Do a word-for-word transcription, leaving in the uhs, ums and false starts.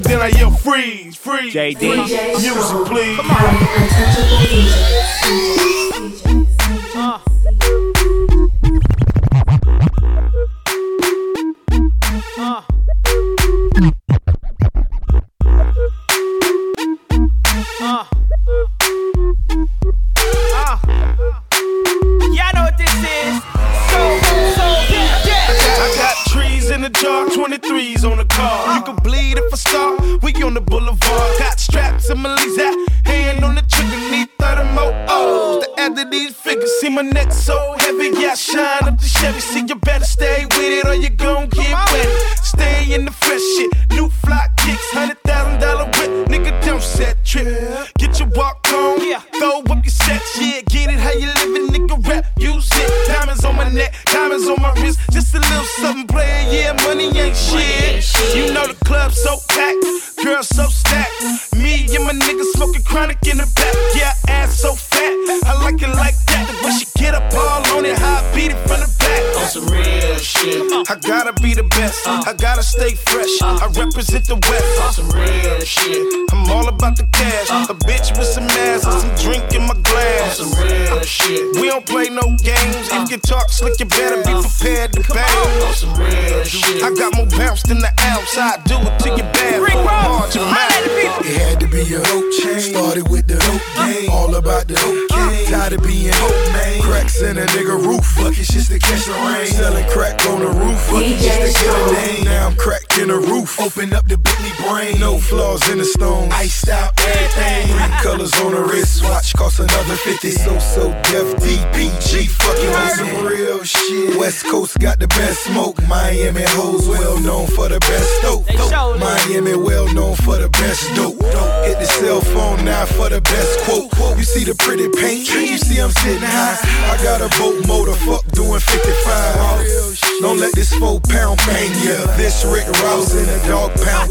Then I yell freeze, freeze. J D. Music, please. Come on. Uh. Uh. Uh. Uh. Y'all know what this is. So, so, yeah, yeah. I got trees in the jar, twenty-threes on the car. You can bleed if I start, we on the boulevard. Got straps in my legs out, hand on the trigger, need thirty more O's to add to these figures. See my neck so heavy, yeah, I shine up the Chevy. See, you better stay with it or you gon' get wet. Stay in the fresh shit, new fly kicks, hundred thousand dollar whip, nigga don't set trip. Get your walk on, yeah, throw up your sets, yeah, get it how you living, nigga rap, use it. Diamonds on my neck, diamonds on my wrist, just a little something playin', yeah, money ain't shit. You know the club so packed, girl so stacked. Me and my niggas smoking chronic in the back, yeah, ass so fat, I like it like that. The way she get up all on it, how I beat it from the back. On some real shit, I gotta be the best, I gotta stay fresh, I represent the West. On some real shit, I'm all about the cash, a bitch with some ass and some drink in my glass. On some real shit, we don't play no games, if you talk slick you better be prepared to bang. On some real shit, I got more bounce than the ounce, I do it to your bad. It had to be a dope chain. Started with the dope game. All about the dope game. Tired of being dope man. Cracks in a nigga roof. Buckets just to catch the rain. Selling crack on the roof. Buckets just to get a name. Now I'm cracking the roof. Open up the Bentley brain. No flaws in the stone. Iced out everything. Three colors on the wrist. Watch cost another fifty. So so Def D P G. Fucking on some real shit. West Coast got the best smoke. Miami hoes well known for the best dope. Miami well known for the best dope. Hit the cell phone now for the best quote. You see the pretty paint, you see I'm sitting high. I got a boat motor, fuck doing fifty-five. Don't let this four pound bang ya. This Rick Ross in a dog pound.